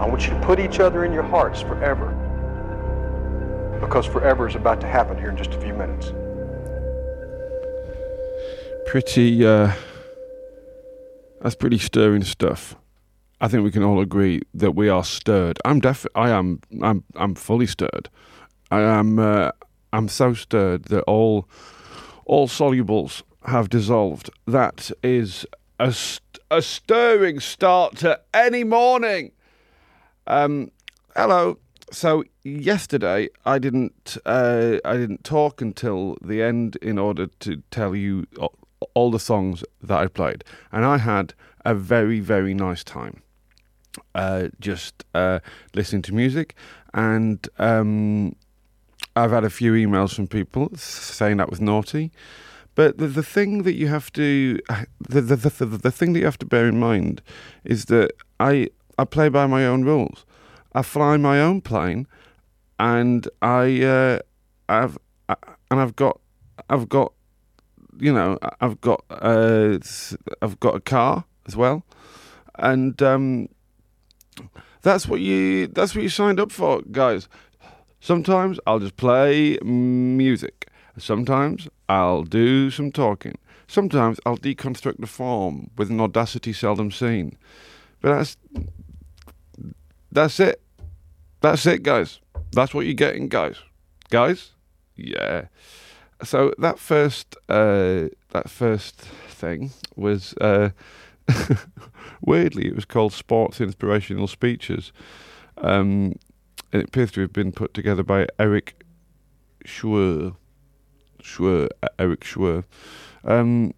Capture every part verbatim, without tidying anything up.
want you to put each other in your hearts forever, because forever is about to happen here in just a few minutes. Pretty, uh, that's pretty stirring stuff. I think we can all agree that we are stirred. I'm def, I am, I'm, I'm fully stirred. I am, uh, I'm so stirred that all, all solubles have dissolved. That is a, st- a stirring start to any morning. Um, hello. So yesterday I didn't uh, I didn't talk until the end in order to tell you all, all the songs that I played, and I had a very very nice time. Uh, just uh, listening to music, and um, I've had a few emails from people saying that was naughty. But the, the thing that you have to the the, the the the thing that you have to bear in mind is that I I play by my own rules. I fly my own plane, and I uh, I've I, and I've got I've got you know I've got uh, I've got a car as well, and um, that's what you that's what you signed up for, guys. Sometimes I'll just play music. Sometimes I'll do some talking. Sometimes I'll deconstruct the form with an audacity seldom seen. But that's that's it. That's it, guys. That's what you're getting, guys. Guys? Yeah. So that first uh, that first thing was uh, weirdly it was called Sports Inspirational Speeches. Um, and it appears to have been put together by Eric Schwer. Schwer, Eric Schwer. Um,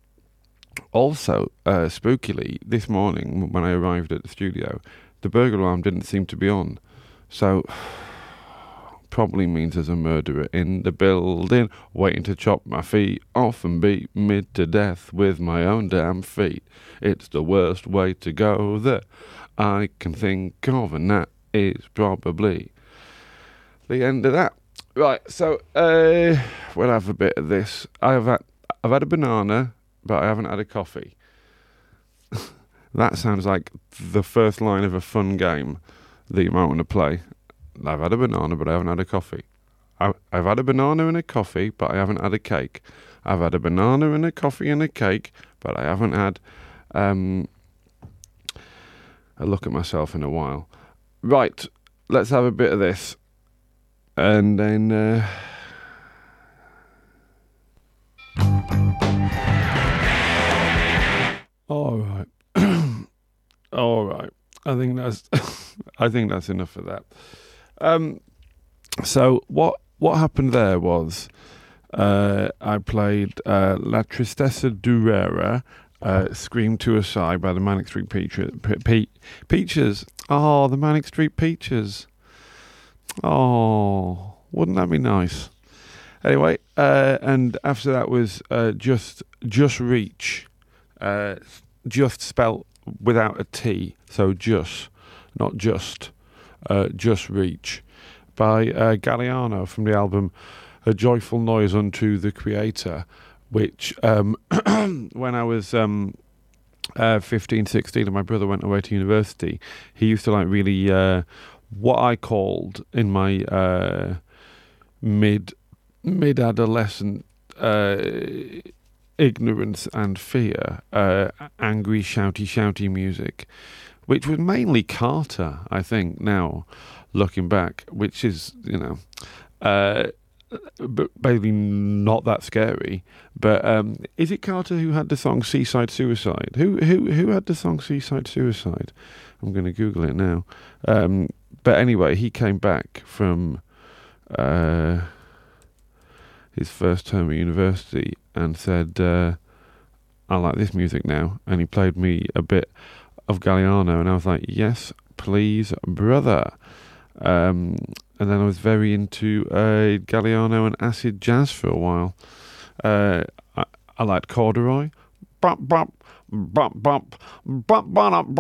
also, uh, spookily, this morning when I arrived at the studio, the burglar alarm didn't seem to be on. So, probably means there's a murderer in the building, waiting to chop my feet off and beat me to death with my own damn feet. It's the worst way to go that I can think of, and that is probably the end of that. Right, so uh, we'll have a bit of this. I've had, I've had a banana, but I haven't had a coffee. That sounds like the first line of a fun game that you might want to play. I've had a banana, but I haven't had a coffee. I, I've had a banana and a coffee, but I haven't had a cake. I've had a banana and a coffee and a cake, but I haven't had um, a look at myself in a while. Right, let's have a bit of this. And then... Uh, all right. All right. I think that's I think that's enough of that. Um, so what what happened there was uh, I played uh, La Tristeza Durera, uh, Scream to a Sigh by the Manic Street Peaches. Pe- Peaches. Oh, the Manic Street Peaches. Oh, wouldn't that be nice? Anyway, uh, and after that was uh, just Just Reach, uh, just spelt without a T, so just, not just, uh, Just Reach, by uh, Galliano from the album A Joyful Noise Unto the Creator, which um, when I was um, uh, fifteen, sixteen and my brother went away to university, he used to like really, uh, what I called in my uh, mid, mid-adolescent uh, ignorance and fear, uh, angry, shouty, shouty music, which was mainly Carter, I think, now, looking back, which is, you know, uh, but basically not that scary. But um, is it Carter who had the song Seaside Suicide? Who who who had the song Seaside Suicide? I'm going to Google it now. Um, but anyway, he came back from uh, his first term at university and said, uh, I like this music now. And he played me a bit of Galliano, and I was like, yes, please, brother. Um, and then I was very into uh, Galliano and acid jazz for a while. Uh, I, I liked Corduroy. Bump, bump, bump, bump, bump, bump,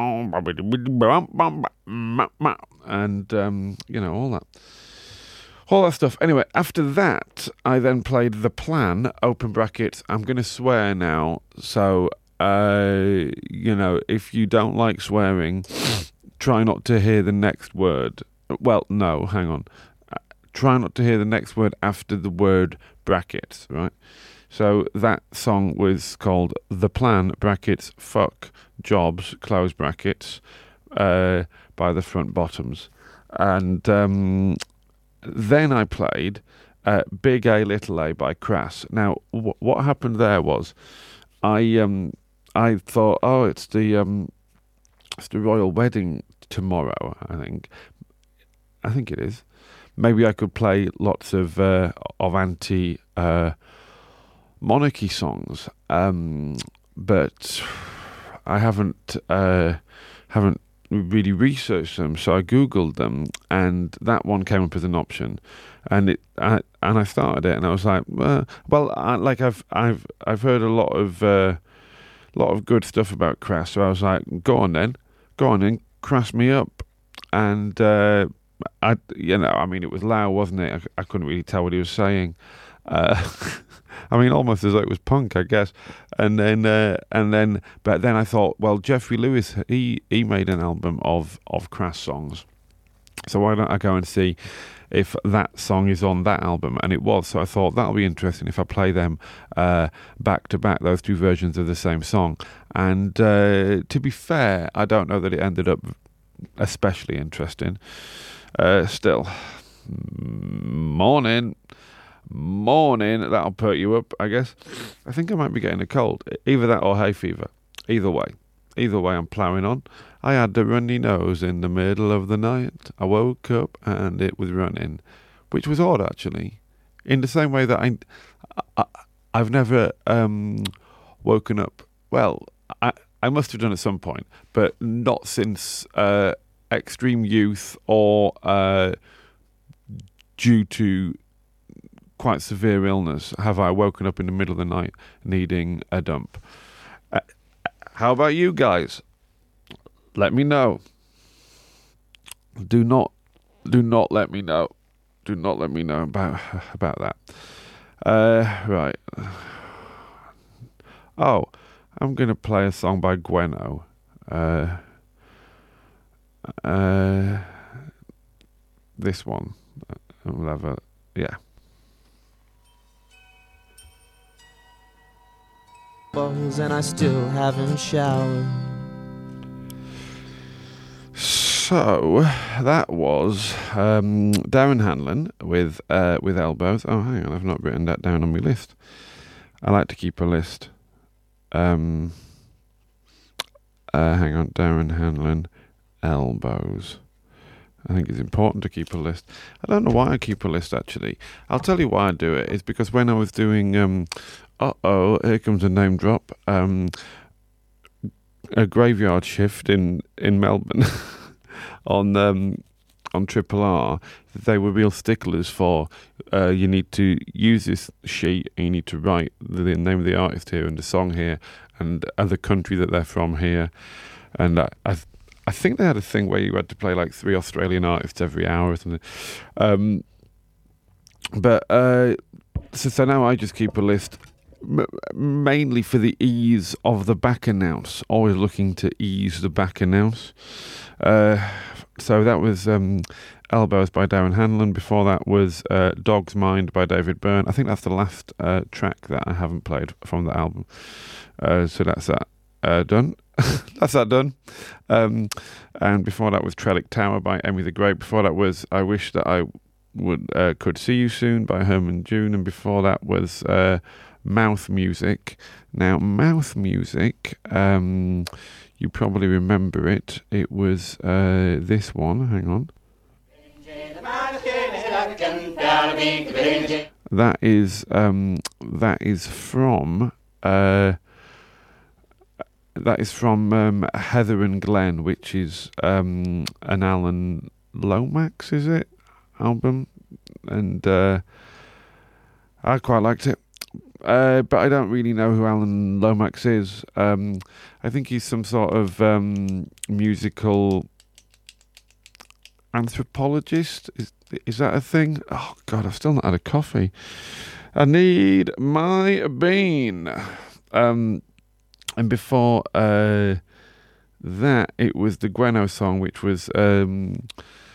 bump, and, um, you know, all that. All that stuff. Anyway, after that, I then played The Plan, open brackets. I'm going to swear now, so, uh, you know, if you don't like swearing, try not to hear the next word. Well, no, hang on. Uh, Try not to hear the next word after the word brackets, right? So that song was called The Plan, brackets, fuck, jobs, close brackets, uh, by the Front Bottoms. And um, then I played uh, Big A, Little A by Crass. Now, w- what happened there was I um, I thought, oh, it's the um, it's the royal wedding tomorrow, I think. I think it is. Maybe I could play lots of uh, of anti uh, monarchy songs, um, but I haven't uh, haven't really researched them. So I googled them, and that one came up as an option, and it I, and I started it, and I was like, uh, well, I, like I've I've I've heard a lot of uh, lot of good stuff about Crass, so I was like, go on then, go on then, crass me up, and. Uh, I, you know, I mean, it was loud, wasn't it? I, I couldn't really tell what he was saying. Uh, I mean, almost as though it was punk, I guess. And then, uh, and then, but then I thought, well, Jeffrey Lewis, he he made an album of of Crass songs, so why don't I go and see if that song is on that album? And it was. So I thought that'll be interesting if I play them uh, back to back, those two versions of the same song. And uh, to be fair, I don't know that it ended up especially interesting. Uh, still, morning, morning, that'll perk you up, I guess. I think I might be getting a cold. Either that or hay fever. Either way. Either way, I'm ploughing on. I had a runny nose in the middle of the night. I woke up and it was running, which was odd, actually. In the same way that I, I I've never um, woken up. Well, I, I must have done at some point, but not since... Uh, extreme youth or uh, due to quite severe illness have I woken up in the middle of the night needing a dump. Uh, how about you guys? Let me know. Do not, do not let me know. Do not let me know about about that. Uh, right. Oh, I'm gonna play a song by Gweno. Uh, Uh, this one, I'll have a, yeah. And I still haven't showered. So that was um, Darren Hanlon with uh, with Elbows. Oh, hang on, I've not written that down on my list. I like to keep a list. Um, uh, hang on, Darren Hanlon. Elbows. I think it's important to keep a list. I don't know why I keep a list, actually. I'll tell you why I do it. It's because when I was doing, um, uh-oh, here comes a name drop, um, a graveyard shift in, in Melbourne on um, on Triple R, they were real sticklers for, uh, you need to use this sheet and you need to write the, the name of the artist here and the song here and, and the country that they're from here. And I... I I think they had a thing where you had to play like three Australian artists every hour or something. Um, but uh, so, so now I just keep a list m- mainly for the ease of the back announce. Always looking to ease the back announce. Uh, so that was um, Elbows by Darren Hanlon. Before that was uh, Dog's Mind by David Byrne. I think that's the last uh, track that I haven't played from the album. Uh, so that's that uh, done. That's that done. Um, and before that was Trellick Tower by Emmy the Great. Before that was I Wish That I Would uh, Could See You Soon by Herman June. And before that was uh, Mouth Music. Now, Mouth Music, um, you probably remember it. It was uh, this one. Hang on. That is um, that is from. Uh, That is from um, Heather and Glenn, which is um, an Alan Lomax, is it, album? And uh, I quite liked it. Uh, but I don't really know who Alan Lomax is. Um, I think he's some sort of um, musical anthropologist. Is, is that a thing? Oh, God, I've still not had a coffee. I need my bean. Um... And before uh, that, it was the Gweno song, which was um,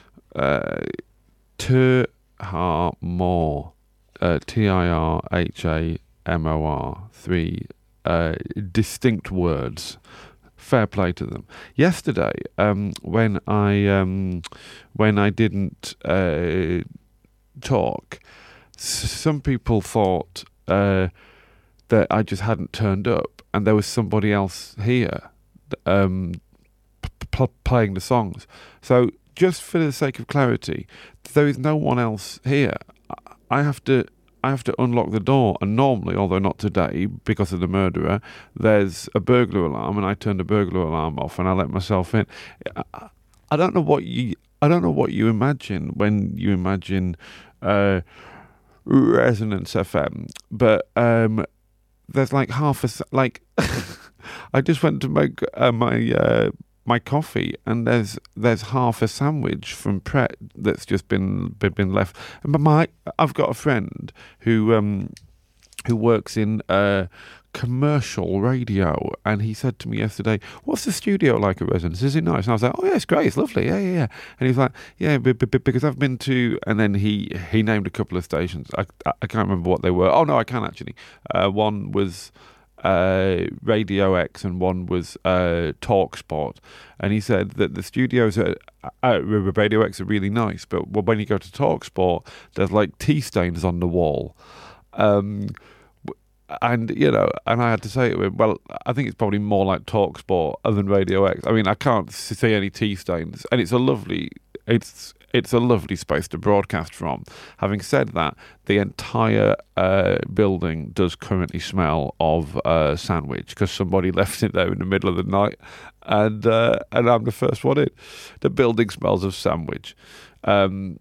uh, Tir Ha Mor, uh, T I R H A M O R, three uh, distinct words. Fair play to them. Yesterday, um, when I um, when I didn't uh, talk, s- some people thought uh, that I just hadn't turned up, and there was somebody else here um, p- p- playing the songs. So, just for the sake of clarity, there is no one else here. I have to. I have to unlock the door, and normally, although not today, because of the murderer, there's a burglar alarm, and I turn the burglar alarm off, and I let myself in. I, I don't know what you, I don't know what you imagine when you imagine uh, Resonance F M, but um, there's like half a like. I just went to make uh, my uh, my coffee, and there's there's half a sandwich from Pret that's just been been, been left. But my I've got a friend who um who works in uh commercial radio, and he said to me yesterday, "What's the studio like at Resonance? Is it nice?" And I was like, "Oh yeah, it's great, it's lovely, yeah, yeah, yeah." And he's like, "Yeah, b- b- because I've been to," and then he he named a couple of stations. I I can't remember what they were. Oh no, I can actually. Uh, one was uh, Radio X, and one was uh, Talk Sport. And he said that the studios at, at Radio X are really nice, but when you go to Talk Sport, there's like tea stains on the wall. Um, and, you know, and I had to say to him, well, I think it's probably more like Talk Sport than Radio X. I mean, I can't see any tea stains, and it's a lovely, it's it's a lovely space to broadcast from. Having said that, the entire uh, building does currently smell of uh, sandwich, because somebody left it there in the middle of the night, and uh, and I'm the first one in. The building smells of sandwich. Um,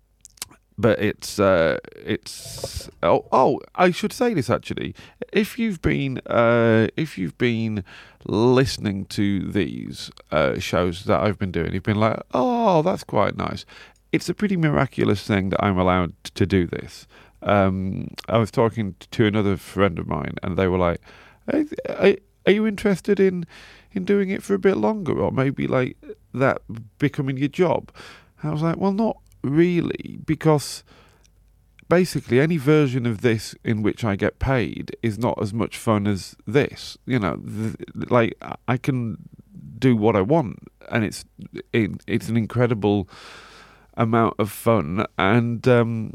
But it's uh, it's oh oh I should say this actually. If you've been uh, if you've been listening to these uh, shows that I've been doing, you've been like, oh, that's quite nice. It's a pretty miraculous thing that I'm allowed to do this. Um, I was talking to another friend of mine, and they were like, hey, are, are you interested in in doing it for a bit longer, or maybe like that becoming your job? And I was like, well, not really, because basically any version of this in which I get paid is not as much fun as this. You know, th- like I can do what I want, and it's it, it's an incredible amount of fun. And um,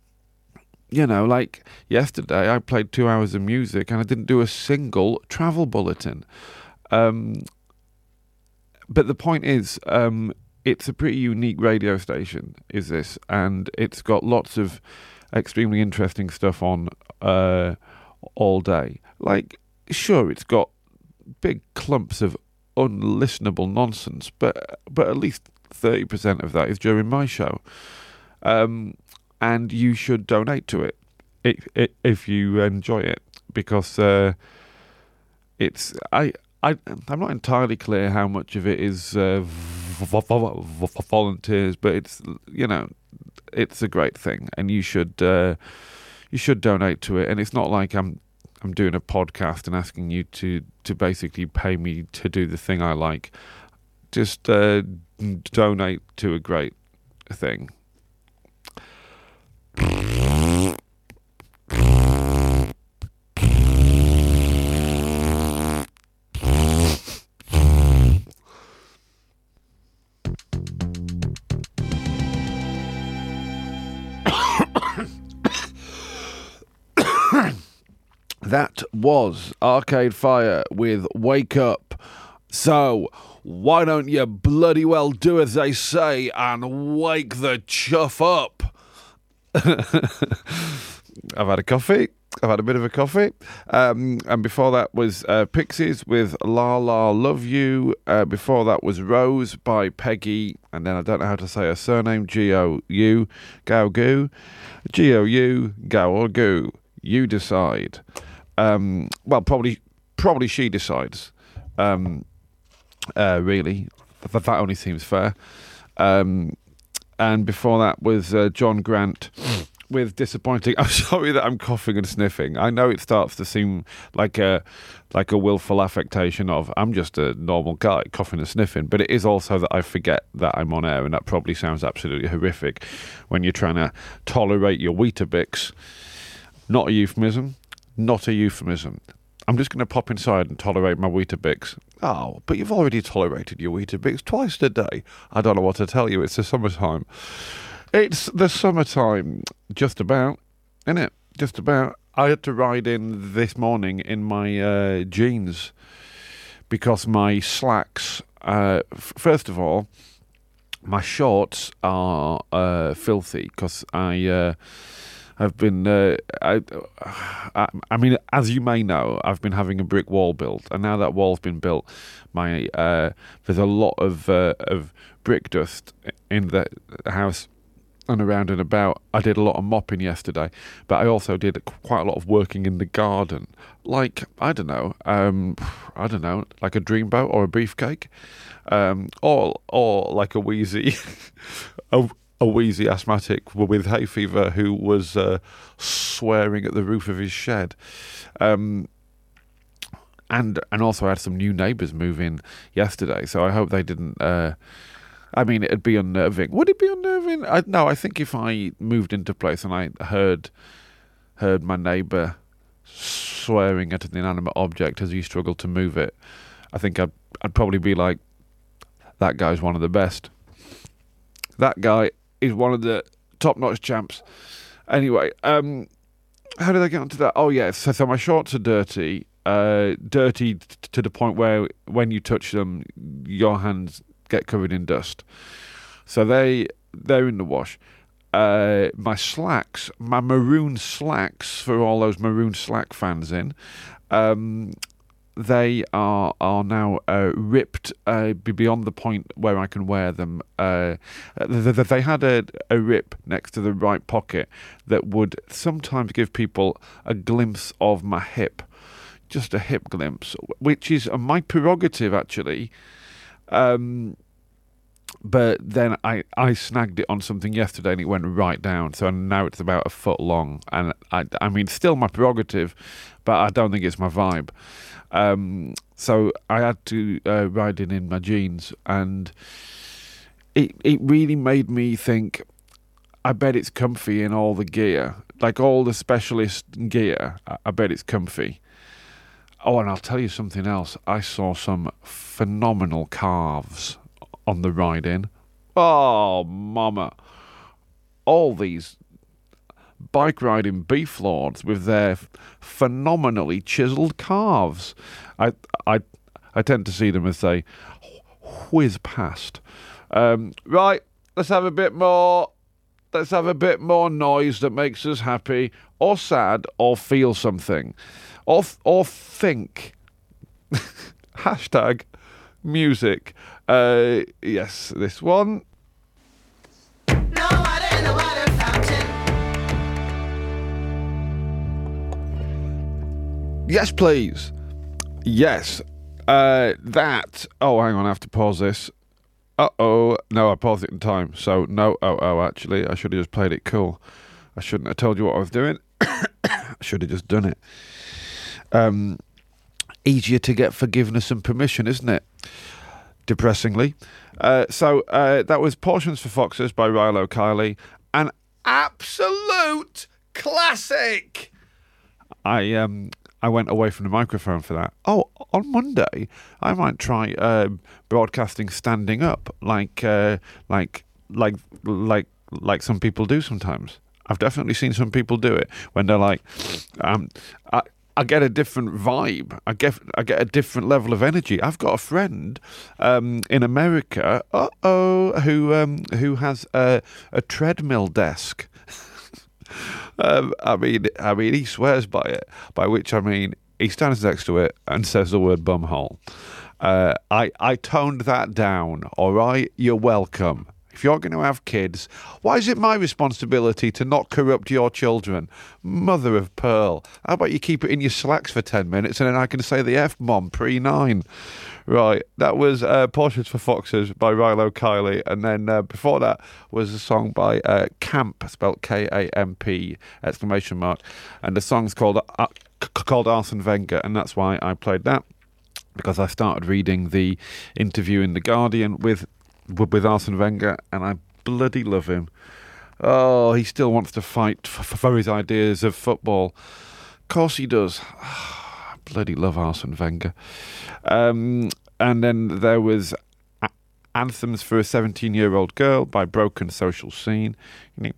you know, like yesterday, I played two hours of music, and I didn't do a single travel bulletin. Um, but the point is, um, it's a pretty unique radio station, is this, and it's got lots of extremely interesting stuff on uh, all day. Like, sure, it's got big clumps of unlistenable nonsense, but but at least thirty percent of that is during my show. Um, and you should donate to it if, if you enjoy it, because uh, it's I. I, I'm not entirely clear how much of it is uh, v- v- v- volunteers, but it's, you know, it's a great thing, and you should uh, you should donate to it. And it's not like I'm I'm doing a podcast and asking you to, to basically pay me to do the thing I like. Just uh, donate to a great thing. That was Arcade Fire with Wake Up. So, why don't you bloody well do as they say and wake the chuff up? I've had a coffee. I've had a bit of a coffee. Um, and before that was uh, Pixies with La La Love You. Uh, before that was Rose by Peggy. And then I don't know how to say her surname. G O U. Gao Goo. G O U. Gao or Goo. You decide. Um, well, probably probably she decides. Um, uh, really. That, that only seems fair. Um, and before that was uh, John Grant with disappointing. I'm sorry that I'm coughing and sniffing. I know it starts to seem like a like a willful affectation of I'm just a normal guy coughing and sniffing, but it is also that I forget that I'm on air, and that probably sounds absolutely horrific when you're trying to tolerate your Weetabix. Not a euphemism. Not a euphemism. I'm just going to pop inside and tolerate my Weetabix. Oh, but you've already tolerated your Weetabix twice a day. I don't know what to tell you. It's the summertime. It's the summertime. Just about, innit? Just about. I had to ride in this morning in my uh, jeans because my slacks, uh, f- first of all, my shorts are uh, filthy because I... Uh, I've been, uh, I, I, I mean, as you may know, I've been having a brick wall built, and now that wall's been built, my uh, there's a lot of uh, of brick dust in the house and around and about. I did a lot of mopping yesterday, but I also did quite a lot of working in the garden, like I don't know, um, I don't know, like a dreamboat or a beefcake, um, or or like a wheezy. a, A wheezy asthmatic with hay fever who was uh, swearing at the roof of his shed. Um, and and also I had some new neighbours move in yesterday, so I hope they didn't... Uh, I mean, it'd be unnerving. Would it be unnerving? I, no, I think if I moved into place and I heard heard my neighbour swearing at an inanimate object as he struggled to move it, I think I'd, I'd probably be like, that guy's one of the best. That guy... is one of the top-notch champs. Anyway, um, how did I get onto that? Oh, yeah, so, so my shorts are dirty. Uh, dirty t- to the point where when you touch them, your hands get covered in dust. So they, they're in the wash. Uh, my slacks, my maroon slacks, for all those maroon slack fans in, um... they are are now uh, ripped uh, beyond the point where I can wear them. Uh, they, they had a, a rip next to the right pocket that would sometimes give people a glimpse of my hip, just a hip glimpse, which is my prerogative actually. Um, but then I, I snagged it on something yesterday and it went right down. So now it's about a foot long. And I, I mean, still my prerogative, but I don't think it's my vibe. Um, so I had to uh, ride in in my jeans, and it it really made me think, I bet it's comfy in all the gear, like all the specialist gear, I, I bet it's comfy. Oh, and I'll tell you something else. I saw some phenomenal calves on the ride in. Oh, mama. All these bike riding beef lords with their phenomenally chiseled calves. I I I tend to see them as they whiz past. Um, right, let's have a bit more. Let's have a bit more noise that makes us happy, or sad, or feel something, or or think. Hashtag music. Uh, yes, this one. No water in the water fountain. Yes, please. Yes. Uh, that. Oh, hang on. I have to pause this. Uh-oh. No, I paused it in time. So, no. Oh, oh, actually. I should have just played it cool. I shouldn't have told you what I was doing. I should have just done it. Um, easier to get forgiveness and permission, isn't it? Depressingly. Uh, so, uh, that was Portions for Foxes by Rilo Kiley. An absolute classic! I, um... I went away from the microphone for that. Oh, on Monday, I might try uh, broadcasting standing up, like, uh, like, like, like, like some people do sometimes. I've definitely seen some people do it when they're like, um, I, I get a different vibe. I get, I get a different level of energy. I've got a friend um, in America, uh oh, who, um, who has a, a treadmill desk. Um, I mean, I mean, he swears by it. By which I mean, he stands next to it and says the word bumhole. Uh, I I toned that down. All right, you're welcome. If you're going to have kids, why is it my responsibility to not corrupt your children? Mother of pearl. How about you keep it in your slacks for ten minutes and then I can say the F-bomb pre nine. Right, that was uh, Portraits for Foxes by Rilo Kiley, and then uh, before that was a song by uh, Camp, spelled K A M P, exclamation mark, and the song's called uh, c- called Arsene Wenger, and that's why I played that, because I started reading the interview in The Guardian with with, with Arsene Wenger, and I bloody love him. Oh, he still wants to fight for, for his ideas of football. Of course he does. I bloody love Arsene Wenger. Um, and then there was a- Anthems for a seventeen-Year-Old Girl by Broken Social Scene. And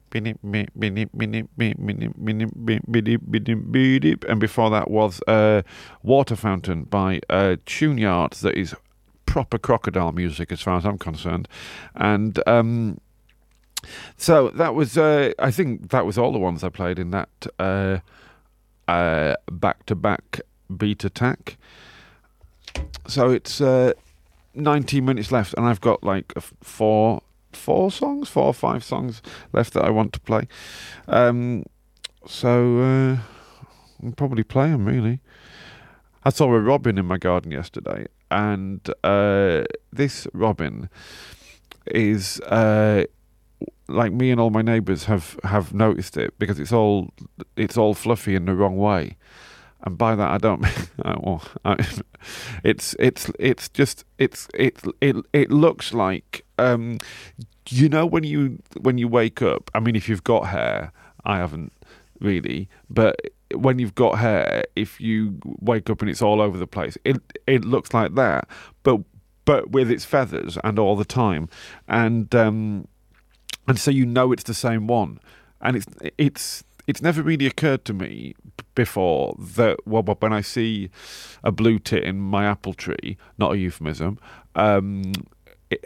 before that was uh, Water Fountain by uh, Tune Yards. That is proper crocodile music as far as I'm concerned. And um, so that was, uh, I think that was all the ones I played in that uh, uh, back-to-back beat attack. So it's uh, nineteen minutes left, and I've got like four, four songs, four or five songs left that I want to play. Um, so uh, I'll probably play them, really. I saw a robin in my garden yesterday, and uh, this robin is uh, like me and all my neighbours have, have noticed it, because it's all it's all fluffy in the wrong way. And by that I don't mean, well, I, it's it's it's just it's it it it looks like um, you know when you when you wake up. I mean, if you've got hair, I haven't really, but when you've got hair, if you wake up and it's all over the place, it it looks like that, but but with its feathers and all the time, and um, and so you know it's the same one, and it's it's. It's never really occurred to me before that, well, when I see a blue tit in my apple tree, not a euphemism, um, it,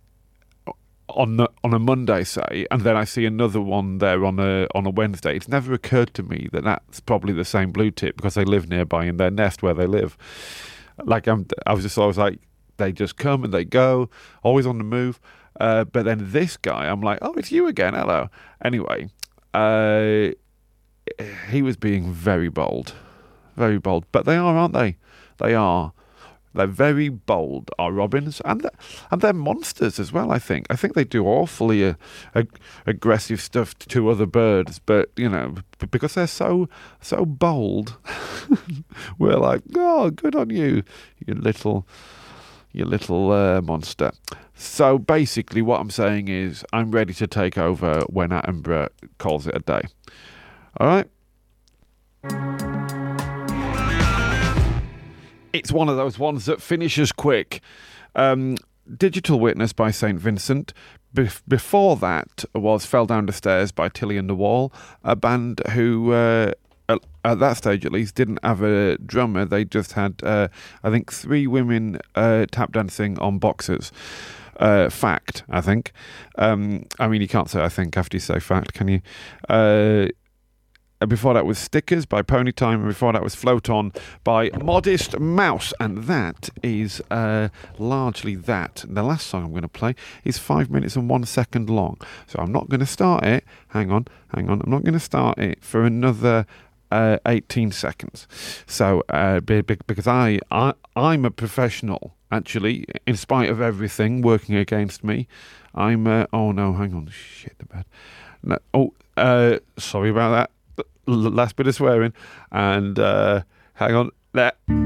on the, on a Monday, say, and then I see another one there on a on a Wednesday, it's never occurred to me that that's probably the same blue tit, because they live nearby in their nest where they live. Like I'm, I was just always like, they just come and they go, always on the move. Uh, but then this guy, I'm like, oh, it's you again, hello. Anyway, uh, he was being very bold, very bold. But they are, aren't they? They are. They're very bold, our robins, and they're, and they're monsters as well. I think. I think they do awfully uh, ag- aggressive stuff to other birds, but you know, b- because they're so so bold, we're like, oh, good on you, you little, you little uh, monster. So basically, what I'm saying is, I'm ready to take over when Attenborough calls it a day. All right. It's one of those ones that finishes quick. Um, Digital Witness by Saint Vincent. Bef- before that was Fell Down the Stairs by Tilly and the Wall, a band who, uh, at, at that stage at least, didn't have a drummer. They just had, uh, I think, three women uh, tap dancing on boxers. Uh, fact, I think. Um, I mean, you can't say I think after you say fact, can you? Uh, Before that was Stickers by Ponytime, and before that was Float On by Modest Mouse, and that is uh, largely that. The last song I'm going to play is five minutes and one second long, so I'm not going to start it. Hang on, hang on. I'm not going to start it for another uh, eighteen seconds. So uh, because I, I I'm a professional, actually, in spite of everything working against me. I'm. Uh, oh no, hang on. Shit the bed. No, oh, uh, sorry about that. Last bit of swearing, and uh, hang on there.